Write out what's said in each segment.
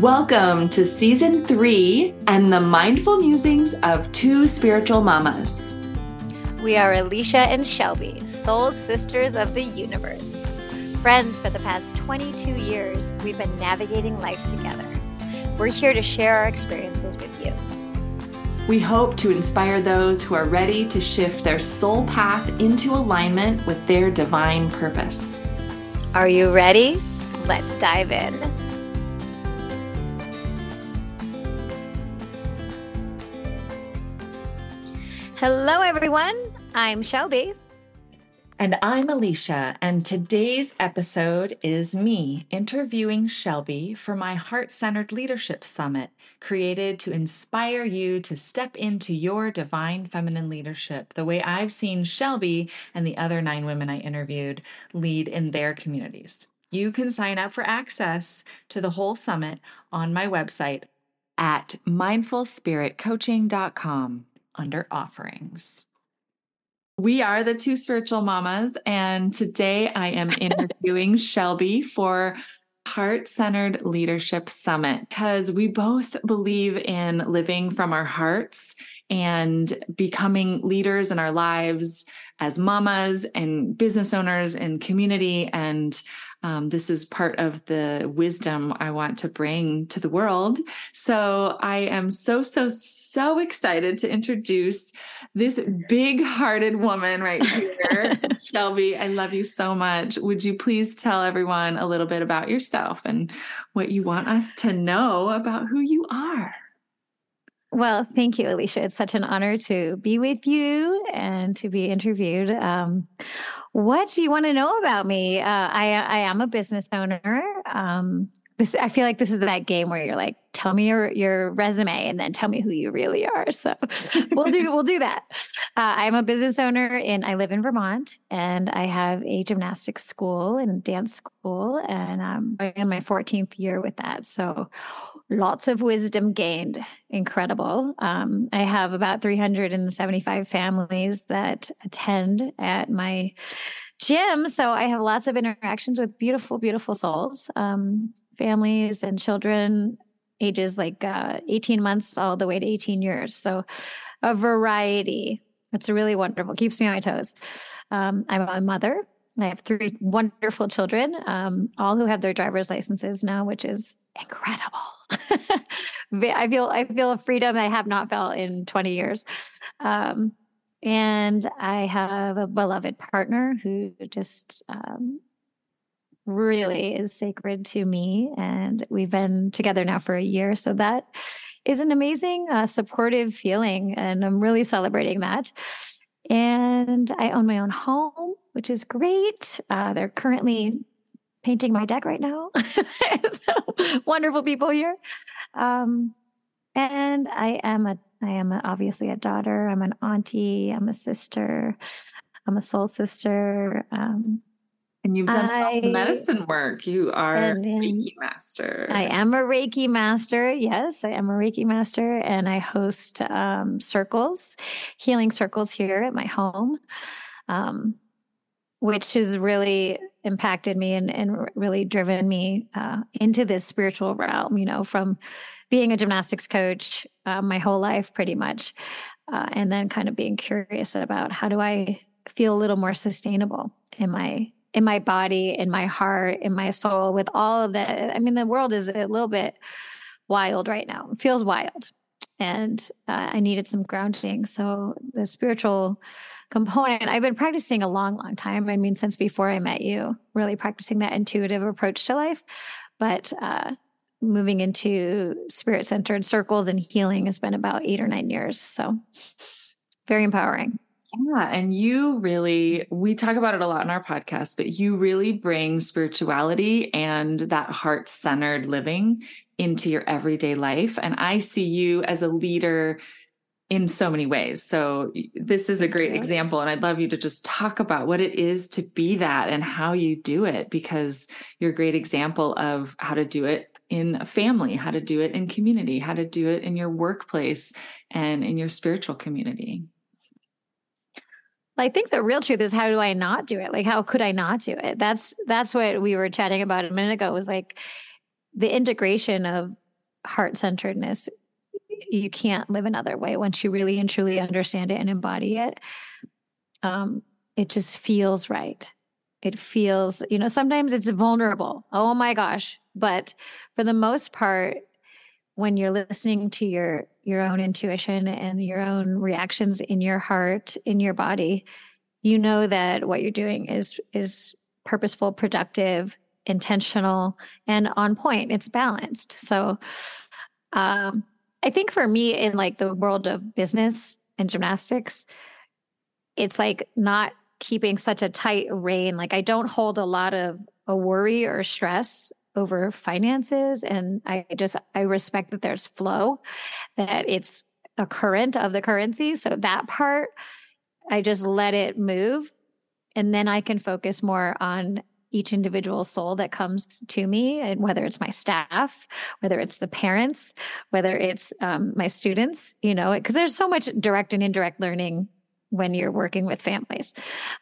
Welcome to Season 3 and the Mindful Musings of Two Spiritual Mamas. We are Alicia and Shelby, soul sisters of the universe. Friends for the past 22 years, we've been navigating life together. We're here to share our experiences with you. We hope to inspire those who are ready to shift their soul path into alignment with their divine purpose. Are you ready? Let's dive in. Hello, everyone. I'm Shelby. And I'm Alicia, and today's episode is me interviewing Shelby for my Heart-Centered Leadership Summit, created to inspire you to step into your divine feminine leadership, the way I've seen Shelby and the other 9 women I interviewed lead in their communities. You can sign up for access to the whole summit on my website at mindfulspiritcoaching.com under offerings. We are the Two Spiritual Mamas, and today I am interviewing Shelby for Heart-Centered Leadership Summit because we both believe in living from our hearts and becoming leaders in our lives as mamas and business owners and community. And this is part of the wisdom I want to bring to the world. So I am so excited to introduce this big-hearted woman right here. Shelby, I love you so much. Would you please tell everyone a little bit about yourself and what you want us to know about who you are? Well, thank you, Alicia. It's such an honor to be with you and to be interviewed. What do you want to know about me? I am a business owner. I feel like this is that game where you're like, tell me your resume and then tell me who you really are. So we'll do that. I'm a business owner I live in Vermont, and I have a gymnastics school and dance school, and I'm in my 14th year with that. So lots of wisdom gained. Incredible. I have about 375 families that attend at my gym. So I have lots of interactions with beautiful, beautiful souls, families and children, ages like 18 months all the way to 18 years. So a variety. It's really wonderful. Keeps me on my toes. I'm a mother. I have 3 wonderful children, all who have their driver's licenses now, which is incredible. I feel a freedom I have not felt in 20 years. And I have a beloved partner who just really is sacred to me. And we've been together now for a year. So that is an amazing, supportive feeling. And I'm really celebrating that. And I own my own home, which is great. They're currently painting my deck right now. So, wonderful people here. And I am obviously a daughter. I'm an auntie. I'm a sister. I'm a soul sister. And you've done all the medicine work. You are a Reiki master. I am a Reiki master. Yes, I am a Reiki master. And I host healing circles here at my home, which has really impacted me and really driven me into this spiritual realm, from being a gymnastics coach my whole life pretty much, and then kind of being curious about how do I feel a little more sustainable in my body, in my heart, in my soul, with all of that. I mean, the world is a little bit wild right now. It feels wild. And I needed some grounding. So the spiritual component, I've been practicing a long, long time. I mean, since before I met you, really practicing that intuitive approach to life. But moving into spirit-centered circles and healing has been about 8 or 9 years. So very empowering. Yeah. And we talk about it a lot in our podcast, but you really bring spirituality and that heart-centered living into your everyday life. And I see you as a leader in so many ways. So this is a great example. And I'd love you to just talk about what it is to be that and how you do it, because you're a great example of how to do it in a family, how to do it in community, how to do it in your workplace and in your spiritual community. I think the real truth is, how do I not do it? Like, how could I not do it? That's what we were chatting about a minute ago, was like the integration of heart-centeredness, you can't live another way once you really and truly understand it and embody it. It just feels right. It feels, sometimes it's vulnerable. Oh my gosh. But for the most part, when you're listening to your own intuition and your own reactions in your heart, in your body, you know that what you're doing is purposeful, productive, intentional, and on point. It's balanced. So I think for me, in like the world of business and gymnastics, it's like not keeping such a tight rein. Like I don't hold a lot of a worry or stress over finances. And I respect that there's flow, that it's a current of the currency. So that part, I just let it move. And then I can focus more on each individual soul that comes to me, and whether it's my staff, whether it's the parents, whether it's my students, because there's so much direct and indirect learning when you're working with families.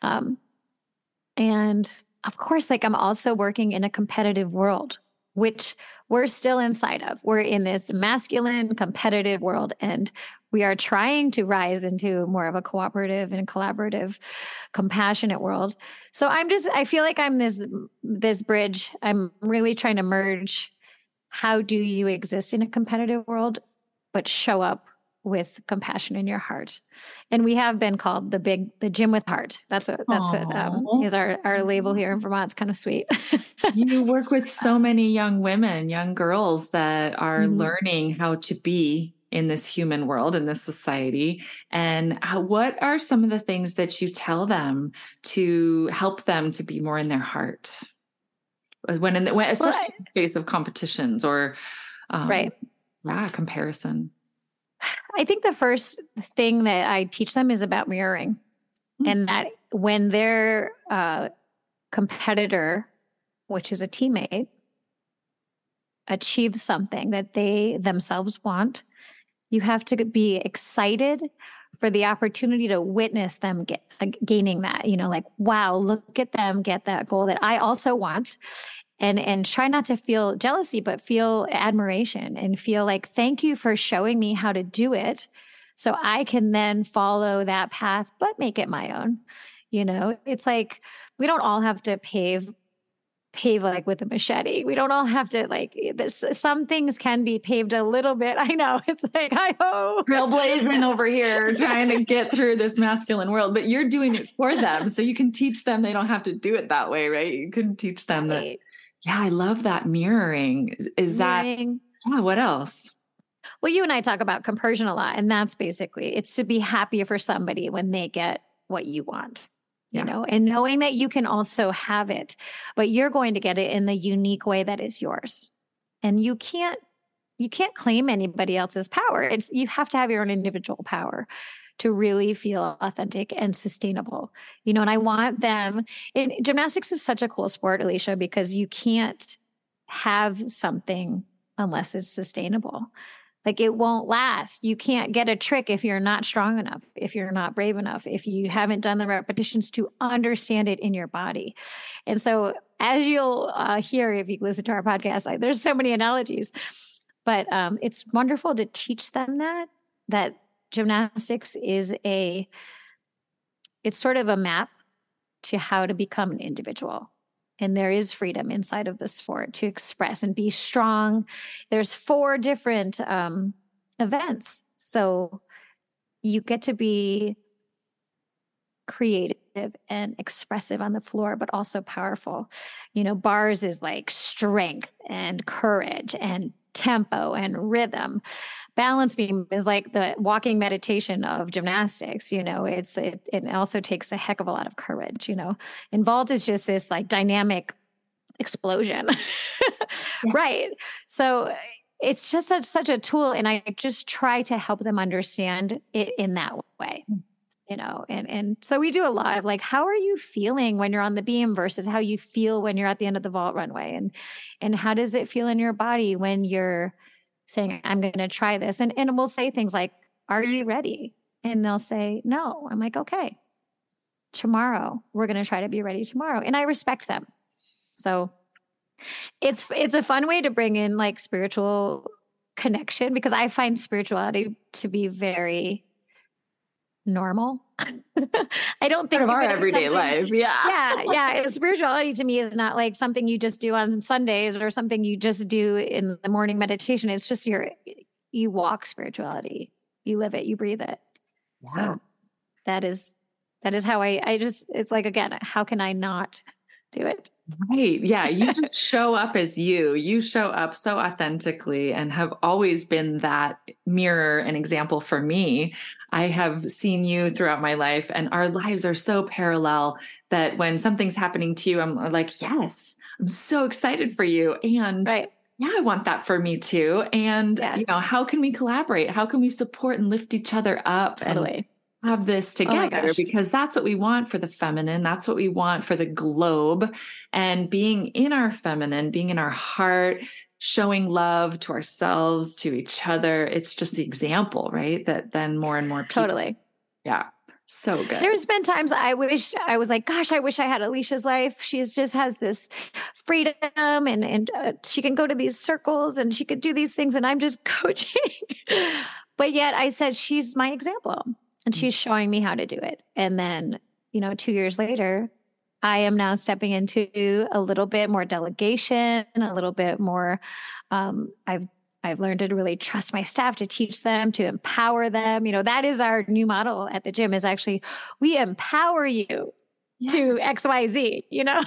And of course, like I'm also working in a competitive world, which we're still inside of. We're in this masculine competitive world, and we are trying to rise into more of a cooperative and collaborative, compassionate world. So I feel like I'm this bridge. I'm really trying to merge. How do you exist in a competitive world, but show up with compassion in your heart? And we have been called the gym with heart. That's what is our label here in Vermont. It's kind of sweet. You work with so many young women, young girls that are learning how to be in this human world, in this society. And what are some of the things that you tell them to help them to be more in their heart? Especially in the face of competitions or right. Comparison. I think the first thing that I teach them is about mirroring, and that when their competitor, which is a teammate, achieves something that they themselves want, you have to be excited for the opportunity to witness them gaining that, like, wow, look at them get that goal that I also want. And try not to feel jealousy, but feel admiration and feel like, thank you for showing me how to do it, so I can then follow that path, but make it my own. It's like, we don't all have to pave like with a machete. We don't all have to some things can be paved a little bit. I know, it's like, trailblazing over here trying to get through this masculine world, but you're doing it for them. So you can teach them, they don't have to do it that way, right? You can teach them that. Yeah, I love that mirroring. What else? Well, you and I talk about compersion a lot, and that's basically, it's to be happy for somebody when they get what you want, and knowing that you can also have it, but you're going to get it in the unique way that is yours. And you can't claim anybody else's power. You have to have your own individual power to really feel authentic and sustainable, and I want them. And gymnastics is such a cool sport, Alicia, because you can't have something unless it's sustainable. Like, it won't last. You can't get a trick if you're not strong enough, if you're not brave enough, if you haven't done the repetitions to understand it in your body. And so, as you'll hear if you listen to our podcast, there's so many analogies, but it's wonderful to teach them that gymnastics is it's sort of a map to how to become an individual. And there is freedom inside of the sport to express and be strong. There's 4 different events. So you get to be creative and expressive on the floor, but also powerful. Bars is like strength and courage and tempo and rhythm. Balance beam is like the walking meditation of gymnastics. It also takes a heck of a lot of courage. And vault is just this like dynamic explosion. Yeah. Right. So it's just such a tool. And I just try to help them understand it in that way. And so we do a lot of like, how are you feeling when you're on the beam versus how you feel when you're at the end of the vault runway? And how does it feel in your body when you're saying, I'm going to try this? And we'll say things like, are you ready? And they'll say, no. I'm like, okay, tomorrow, we're going to try to be ready tomorrow. And I respect them. So it's a fun way to bring in like spiritual connection, because I find spirituality to be very normal. I don't think Part of our everyday life. Yeah. Yeah. Spirituality to me is not like something you just do on Sundays or something you just do in the morning meditation. It's just you walk spirituality, you live it, you breathe it. Yeah. So that is how I just, it's like, again, how can I not do it? Right. Yeah. You just show up as you. You show up so authentically and have always been that mirror and example for me. I have seen you throughout my life, and our lives are so parallel that when something's happening to you, I'm like, yes, I'm so excited for you. And right. Yeah, I want that for me too. And, Yeah. How can we collaborate? How can we support and lift each other up? Totally. And have this together, because that's what we want for the feminine. That's what we want for the globe. And being in our feminine, being in our heart, showing love to ourselves, to each other. It's just the example, right? That then more and more people. Totally. Yeah. So good. There's been times I wish I was like, gosh, I wish I had Alicia's life. She's just has this freedom and she can go to these circles and she could do these things. And I'm just coaching. But yet I said, she's my example. And she's showing me how to do it. And then, 2 years later, I am now stepping into a little bit more delegation, a little bit more. I've learned to really trust my staff, to teach them, to empower them. That is our new model at the gym, is actually, we empower you to X, Y, Z,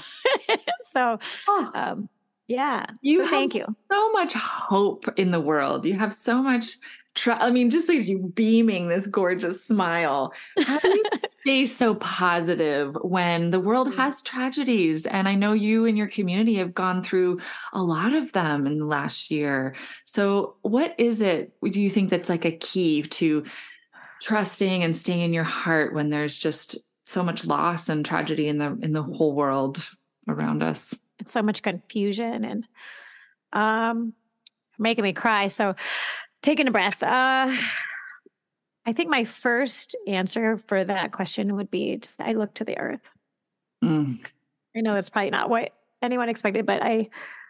So, yeah. You thank you. So much hope in the world. You have so much just like you beaming this gorgeous smile. How do you stay so positive when the world has tragedies? And I know you and your community have gone through a lot of them in the last year. So what is it, do you think, that's like a key to trusting and staying in your heart when there's just so much loss and tragedy in the whole world around us? It's so much confusion and making me cry. So taking a breath. I think my first answer for that question would be, I look to the earth. I know that's probably not what anyone expected, but I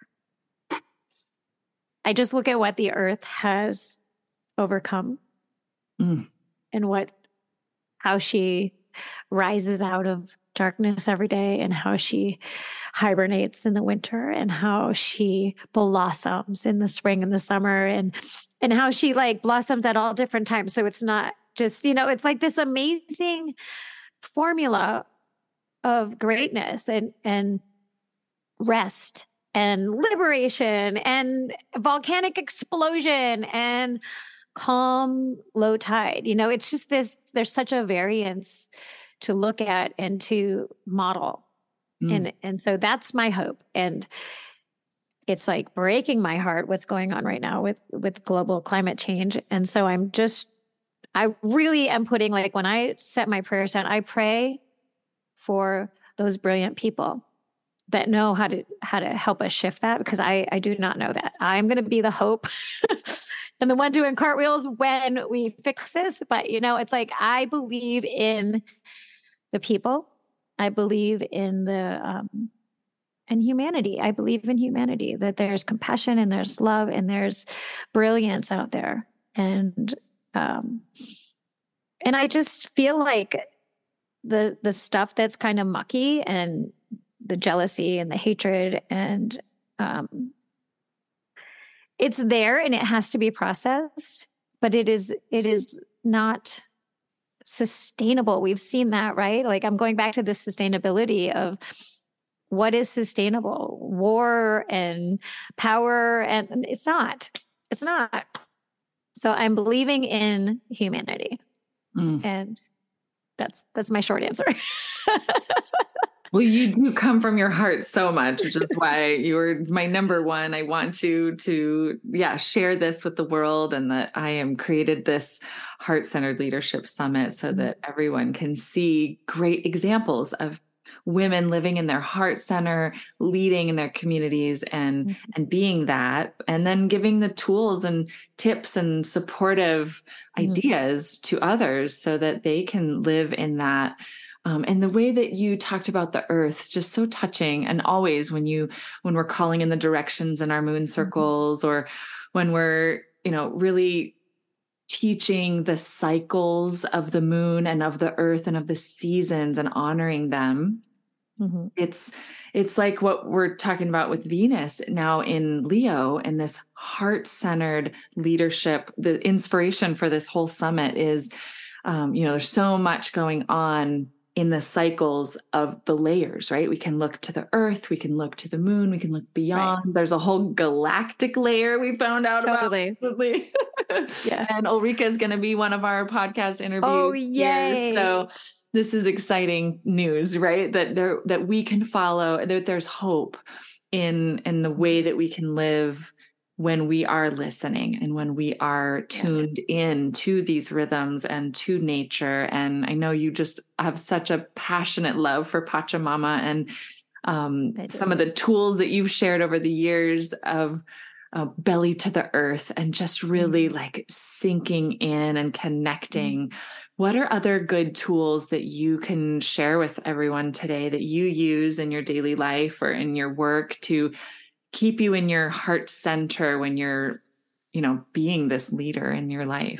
just look at what the earth has overcome and how she rises out of darkness every day, and how she hibernates in the winter, and how she blossoms in the spring and the summer, and how she blossoms at all different times. So it's not just, it's like this amazing formula of greatness and rest and liberation and volcanic explosion and calm, low tide. It's just there's such a variance to look at and to model. And so that's my hope. And it's like breaking my heart what's going on right now with global climate change. And so I really am putting, when I set my prayers down, I pray for those brilliant people that know how to help us shift that, because I do not know that. I'm going to be the hope and the one doing cartwheels when we fix this. But, it's like, I believe in the people. I believe in and humanity. I believe in humanity, that there's compassion and there's love and there's brilliance out there. And I just feel like the stuff that's kind of mucky, and the jealousy and the hatred, and it's there and it has to be processed, but it is not sustainable. We've seen that, right? I'm going back to the sustainability of what is sustainable. War and power, and it's not. So I'm believing in humanity. And that's my short answer. Well, you do come from your heart so much, which is why you're my number one. I want to share this with the world, and that I am created this Heart-Centered Leadership Summit so that everyone can see great examples of women living in their heart center, leading in their communities, and being that, and then giving the tools and tips and supportive ideas to others so that they can live in that. And the way that you talked about the earth, just so touching. And always when we're calling in the directions in our moon circles, or when we're really teaching the cycles of the moon and of the earth and of the seasons and honoring them. Mm-hmm. It's like what we're talking about with Venus now in Leo, and this heart-centered leadership. The inspiration for this whole summit is, there's so much going on in the cycles of the layers, right? We can look to the earth, we can look to the moon, we can look beyond. Right. There's a whole galactic layer we found out about recently. Yeah. And Ulrika is going to be one of our podcast interviews. Oh, yay. Here. So this is exciting news, right? That we can follow, that there's hope in the way that we can live when we are listening and when we are tuned in to these rhythms and to nature. And I know you just have such a passionate love for Pachamama and some of the tools that you've shared over the years of belly to the earth and just really like sinking in and connecting. What are other good tools that you can share with everyone today that you use in your daily life or in your work to keep you in your heart center when you're, being this leader in your life?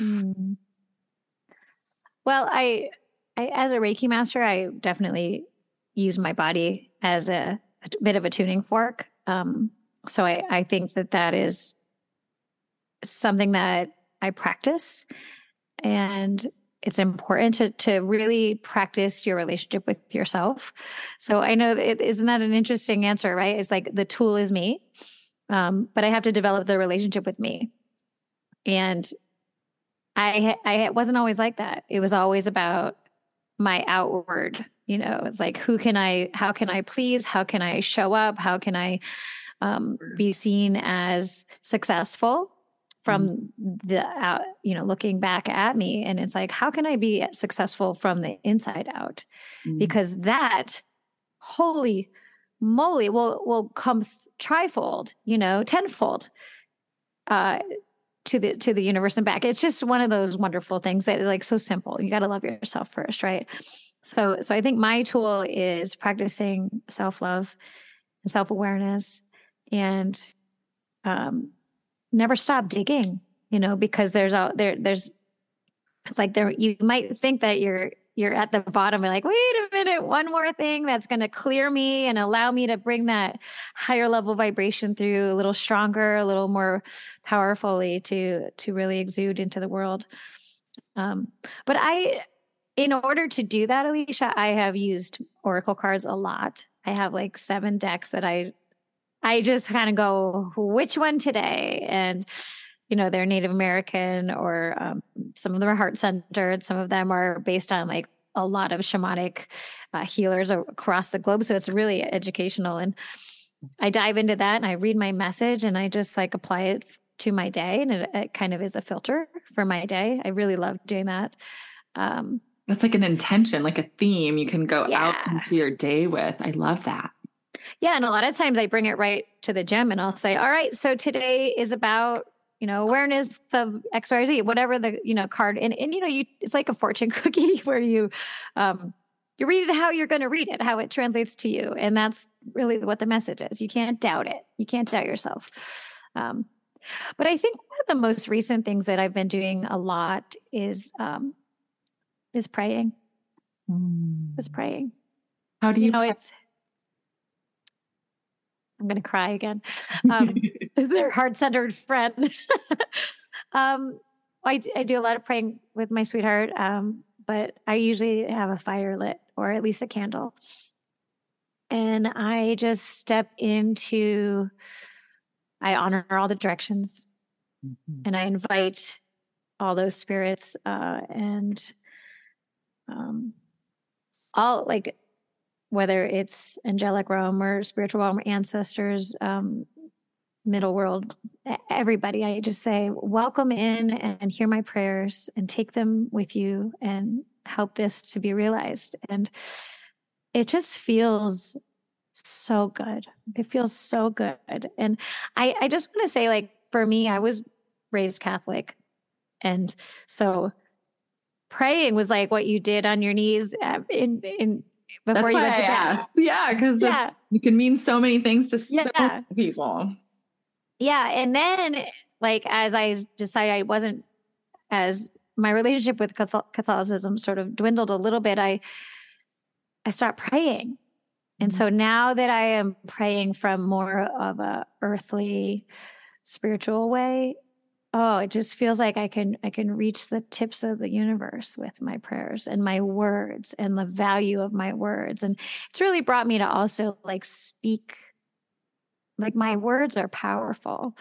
Well, I as a Reiki master, I definitely use my body as a bit of a tuning fork. So I think that is something that I practice, and it's important to really practice your relationship with yourself. So I know isn't that an interesting answer, right? It's like the tool is me, but I have to develop the relationship with me. And I wasn't always like that. It was always about my outward, it's like, how can I please? How can I show up? How can I be seen as successful from the out, looking back at me? And it's like, how can I be successful from the inside out? Because that, holy moly, will come trifold, tenfold to the universe and back. It's just one of those wonderful things that is like so simple. You got to love yourself first, right? So I think my tool is practicing self-love and self-awareness, and never stop digging, because it's like you might think that you're at the bottom and like, wait a minute, one more thing that's going to clear me and allow me to bring that higher level vibration through a little stronger, a little more powerfully to really exude into the world. But in order to do that, Alicia, I have used Oracle cards a lot. I have like 7 decks that I just kind of go, which one today? And, they're Native American, or some of them are heart-centered. Some of them are based on like a lot of shamanic healers across the globe. So it's really educational. And I dive into that and I read my message and I just like apply it to my day. And it kind of is a filter for my day. I really love doing that. That's like an intention, like a theme you can go out into your day with. I love that. Yeah. And a lot of times I bring it right to the gym and I'll say, all right, so today is about, awareness of X, Y, Z, whatever the, card. And it's like a fortune cookie where you read it how you're going to read it, how it translates to you. And that's really what the message is. You can't doubt it. You can't doubt yourself. But I think one of the most recent things that I've been doing a lot is praying. Is praying. How do you pray? I'm going to cry again. Their heart-centered friend. I do a lot of praying with my sweetheart, but I usually have a fire lit or at least a candle. And I just step into, I honor all the directions, and I invite all those spirits and all, like, whether it's angelic realm or spiritual realm, ancestors, middle world, everybody, I just say, welcome in and hear my prayers and take them with you and help this to be realized. And it just feels so good. It feels so good. And I just want to say, like, for me, I was raised Catholic. And so praying was like what you did on your knees before you went to bed. Asked. Yeah, because it can mean so many things to so many people. Yeah. And then, like, as I decided I wasn't, as my relationship with Catholicism sort of dwindled a little bit, I stopped praying. And so now that I am praying from more of a earthly, spiritual way, oh, it just feels like I can reach the tips of the universe with my prayers and my words and the value of my words. And it's really brought me to also like speak, like my words are powerful,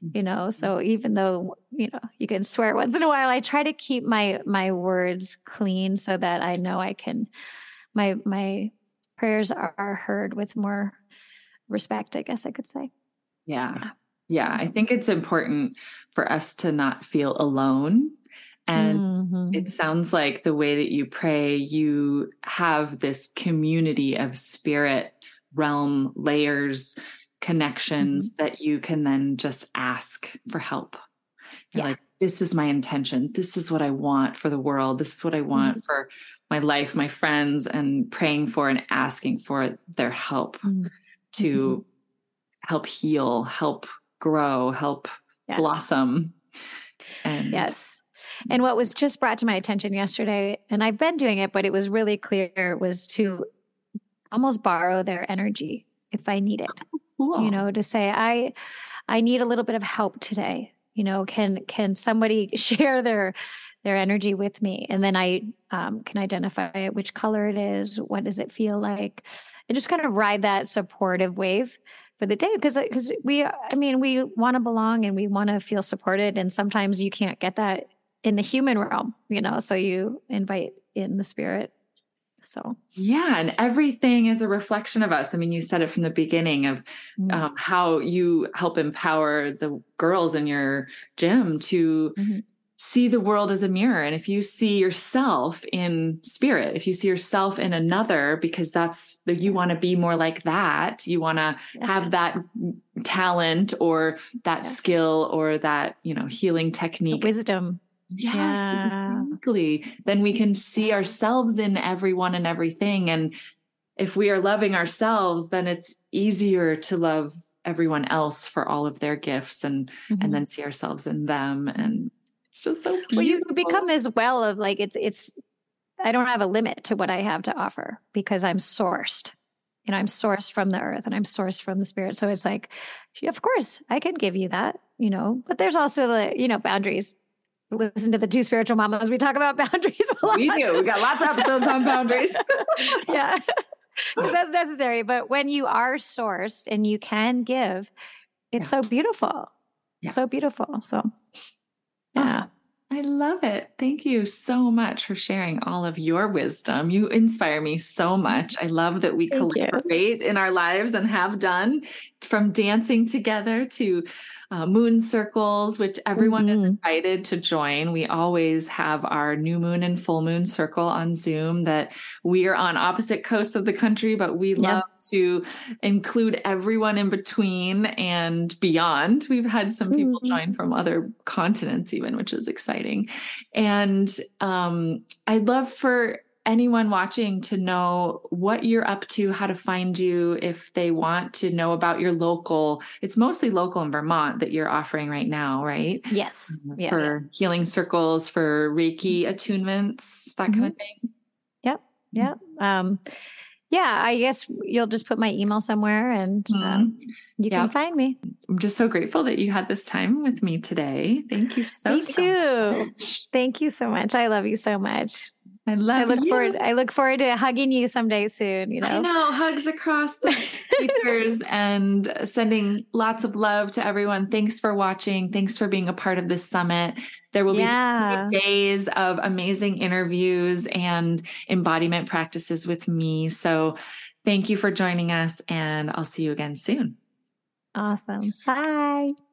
so even though, you can swear once in a while, I try to keep my words clean so that I know I can, my prayers are heard with more respect, I guess I could say. Yeah. I think it's important for us to not feel alone. And it sounds like the way that you pray, you have this community of spirit realm layers, connections that you can then just ask for help. You're like, this is my intention. This is what I want for the world. This is what I want for my life, my friends, and praying for and asking for their help to help heal, help grow, help blossom. And and what was just brought to my attention yesterday, and I've been doing it, but it was really clear, was to almost borrow their energy if I need it. Cool. To say, I need a little bit of help today. Can somebody share their energy with me? And then I can identify which color it is. What does it feel like? And just kind of ride that supportive wave for the day. Because we want to belong and we want to feel supported. And sometimes you can't get that in the human realm, so you invite in the spirit. So, and everything is a reflection of us. I mean, you said it from the beginning of how you help empower the girls in your gym to see the world as a mirror. And if you see yourself in spirit, if you see yourself in another, because you want to be more like that, you want to have that talent or that skill or that, healing technique, the wisdom. Yes, exactly. Then we can see ourselves in everyone and everything. And if we are loving ourselves, then it's easier to love everyone else for all of their gifts and then see ourselves in them. And it's just so beautiful. Well, you become this well of like, it's, I don't have a limit to what I have to offer because I'm sourced. I'm sourced from the earth and I'm sourced from the spirit. So it's like, of course I can give you that, but there's also the, boundaries. Listen to the Two Spiritual Mamas. We talk about boundaries a lot. We do. We got lots of episodes on boundaries. Because that's necessary. But when you are sourced and you can give, it's so beautiful. So beautiful. So, I love it. Thank you so much for sharing all of your wisdom. You inspire me so much. I love that we collaborate in our lives and have done, from dancing together to moon circles, which everyone is invited to join. We always have our new moon and full moon circle on Zoom that we are on opposite coasts of the country, but we love to include everyone in between and beyond. We've had some people join from other continents even, which is exciting. And I'd love for anyone watching to know what you're up to, how to find you if they want to know about your local. It's mostly local in Vermont that you're offering right now, right? Yes. For healing circles, for Reiki attunements, that kind of thing. Yep. I guess you'll just put my email somewhere and you can find me. I'm just so grateful that you had this time with me today. Thank you so much. Thank you so much. I love you so much. I look forward to hugging you someday soon. I know, hugs across the speakers and sending lots of love to everyone. Thanks for watching. Thanks for being a part of this summit. There will be days of amazing interviews and embodiment practices with me. So thank you for joining us, and I'll see you again soon. Awesome. Bye.